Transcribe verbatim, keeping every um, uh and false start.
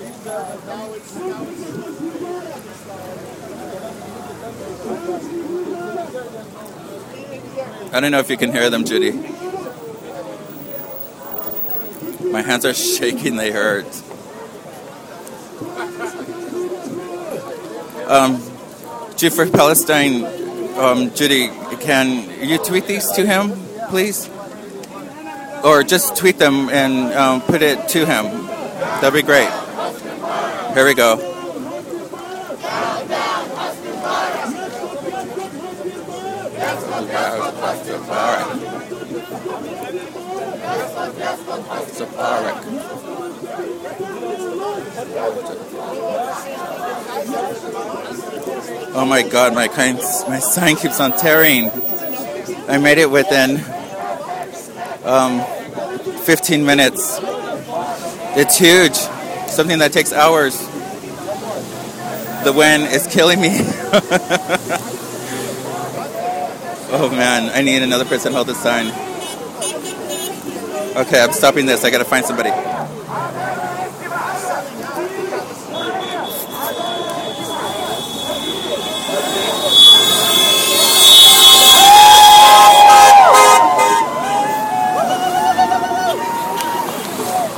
I don't know if you can hear them, Judy. My hands are shaking, they hurt. Um, G for Palestine, um, Judy, can you tweet these to him, please? Or just tweet them and um, put it to him. That'd be great. Here we go. Oh my God, my kind, my sign keeps on tearing. I made it within um, fifteen minutes. It's huge. Something that takes hours. The wind is killing me. Oh man, I need another person to hold the sign. Okay, I'm stopping this. I gotta find somebody.